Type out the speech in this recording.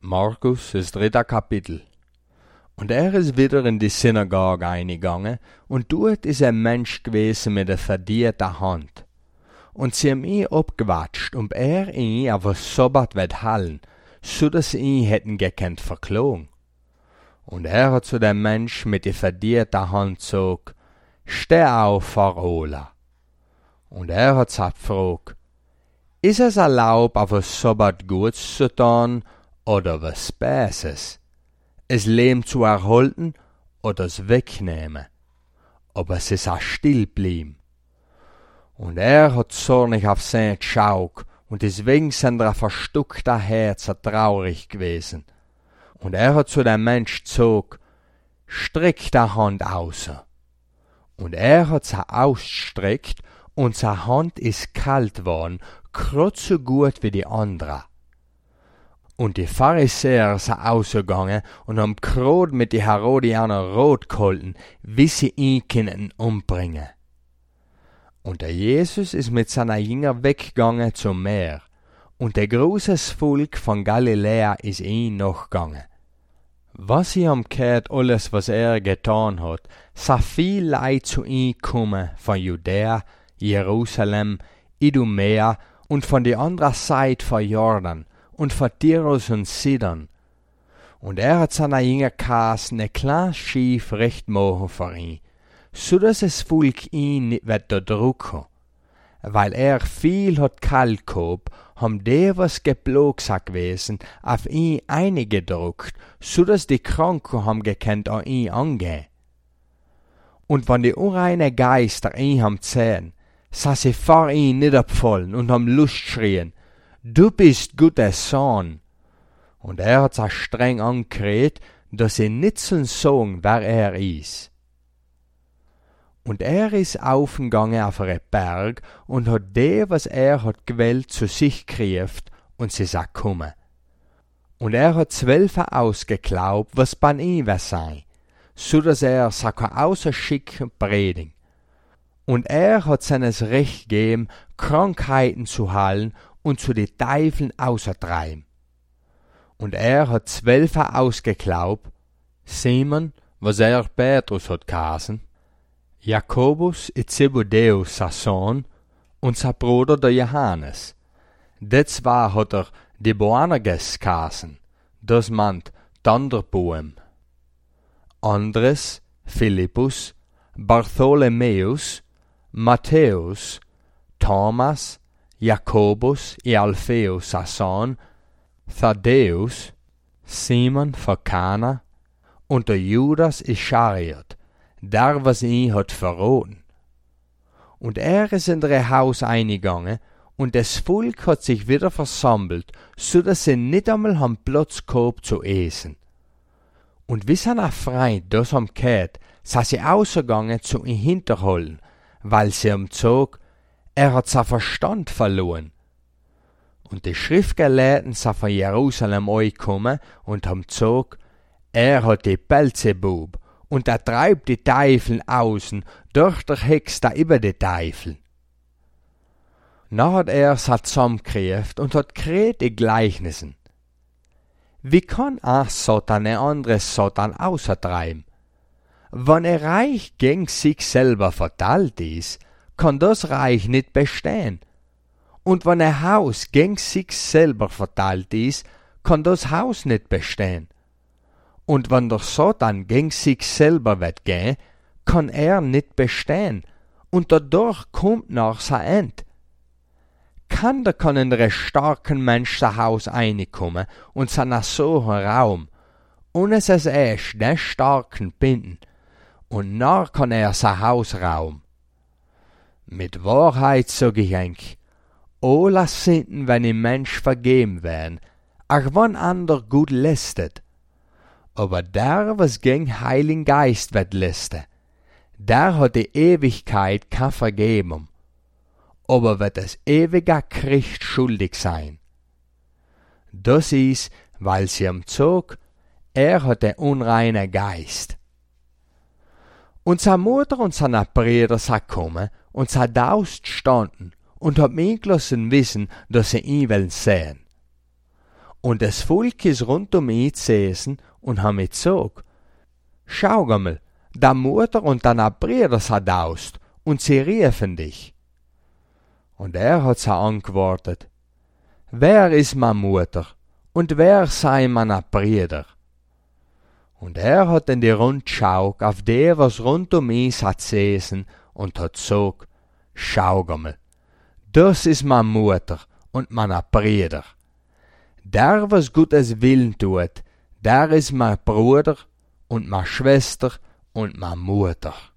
Markus, das 3. Kapitel. Und ist wieder in die Synagoge eingegangen, und dort ist ein Mensch gewesen mit einer verdierten Hand. Und sie haben ihn abgewatscht, und ihn auf den Sabbat wird hallen, so dass sie ihn hätten gekannt verklogen. Und hat zu dem Mensch mit der verdierten Hand gesagt, steh auf, Farola. Und hat sie gefragt, ist es erlaubt, auf den Sabbat gut zu tun, oder was Böses? Es Leben zu erhalten oder es wegnehmen? Aber es ist auch still blieben. Und hat zornig auf sie geschaut, und deswegen sind verstuckter Herzen traurig gewesen. Und hat zu dem Mensch gesagt, streck die Hand aus. Und hat sie ausgestreckt, und seine Hand ist kalt worden, grad so gut wie die andere. Und die Pharisäer sind ausgegangen und haben grad mit die Herodianer rot gehalten, wie sie ihn können umbringen. Und der Jesus ist mit seiner Jünger weggegangen zum Meer, und der große Volk von Galiläa ist ihn nachgegangen. Was sie haben gehört, alles, was getan hat, sah viel Leid zu ihm kommen von Judäa, Jerusalem, Idumea und von der anderen Seite von Jordan und von Tyrus und Sidon. Und hat seiner Jünger geheißen, ein kleines Schiff recht machen für ihn, so dass das Volk ihn nicht wird drücken. Weil viel hat kalt gehabt, haben die, was geplogen gewesen, auf ihn eingedrückt, so dass die Kranken haben gekannt an ihn angehen. Und wenn die unreine Geister ihn haben gesehen, sah sie vor ihn niedergefallen und haben Lust schrien, du bist Gottes Sohn. Und hat sich streng angeredet, dass sie nicht sagen, wer ist. Und ist aufgegangen auf einen Berg und hat was hat gewählt, zu sich gerufen, und sie sagt kommen. Und hat 12 ausgeglaubt, was bei ihm sei, so dass sich außerschicken predigen. Und hat seines Recht gegeben, Krankheiten zu heilen und zu den Teufeln auszutreiben. Und hat 12 ausgeglaubt, Simon, was Petrus hat geheißen, Jakobus et Zebedeus sein Sohn und sein Bruder der Johannes. Die zwei hat die Boanerges geheißen, das meint Thunderboom. Andres, Philippus, Bartholomäus, Matthäus, Thomas, Jakobus et Alpheus sein Sohn, Thaddäus, Simon von Kana und der Judas Ischariot, der was ihn hat verraten. Und ist in ihr Haus eingegangen, und das Volk hat sich wieder versammelt, so dass sie nicht einmal haben Platz gehabt zu essen. Und wie seine Freund das haben gehört, sind sie ausgegangen zu ihm hinterholen, weil sie am Zog, hat sein Verstand verloren. Und die Schriftgelehrten sind von Jerusalem gekommen und haben gesagt, hat die Belzebub und treibt die Teufel außen, durch der Hex da über die Teufel. Na hat sich zusammengekriegt und hat geredet in Gleichnissen. Wie kann ein Satan ein anderes Satan außertreiben? Wenn Reich gegen sich selber verteilt ist, kann das Reich nicht bestehen. Und wenn ein Haus gegen sich selber verteilt ist, kann das Haus nicht bestehen. Und wenn der Satan gegen sich selber wird gehen, kann nicht bestehen, und dadurch kommt nach sein End. Kann ein recht starken Mensch sein Haus reinkommen und seiner so Raum, und es ist erst den starken binden, und nach kann sein Haus raum. Mit Wahrheit sag ich euch, alle Sünden, wenn im Mensch vergeben werden, auch wenn ander gut lästet. Aber der, was gegen Heiligen Geist wird läste, der hat die Ewigkeit keine Vergebung, aber wird das ewige Gericht schuldig sein. Das ist, weil sie am Zog, hat den unreinen Geist. Und seine Mutter und seine Brüder sind gekommen und sind draußen standen und haben ihn gelassen wissen, dass sie ihn wollen sehen. Und das Volk ist rund um ihn gesessen und haben mir gesagt, schau mal, da Mutter und deine Brüder sind daust und sie riefen dich. Und er hat sie antwortet, wer ist meine Mutter und wer sei meine Brüder? Und er hat in die Rund geschaut auf die, was rund um ihn hat gesessen und hat gesagt, schau mal, das ist meine Mutter und meine Brüder. Der, was Gottes Willen tut, der ist mein Bruder und meine Schwester und meine Mutter.